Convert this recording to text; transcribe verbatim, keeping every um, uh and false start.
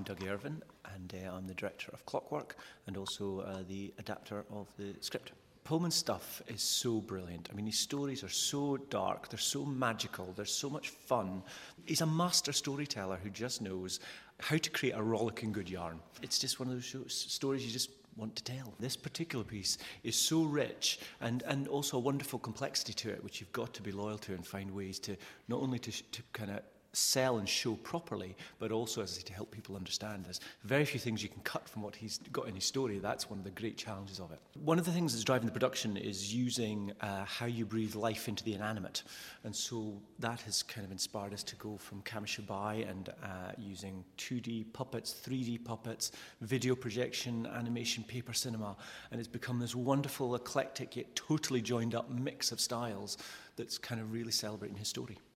Doug Irvin, and uh, I'm the director of Clockwork and also uh, the adapter of the script. Pullman's stuff is so brilliant. I mean, his stories are so dark, they're so magical, there's so much fun. He's a master storyteller who just knows how to create a rollicking good yarn. It's just one of those shows, stories you just want to tell. This particular piece is so rich and, and also a wonderful complexity to it, which you've got to be loyal to and find ways to not only to, to kind of sell and show properly, but also as I say, to help people understand. There's very few things you can cut from what he's got in his story. That's one of the great challenges of it. One of the things that's driving the production is using uh, how you breathe life into the inanimate, and so that has kind of inspired us to go from Kamishibai and uh, using two D puppets, three D puppets, video projection, animation, paper cinema, and it's become this wonderful, eclectic yet totally joined up mix of styles that's kind of really celebrating his story.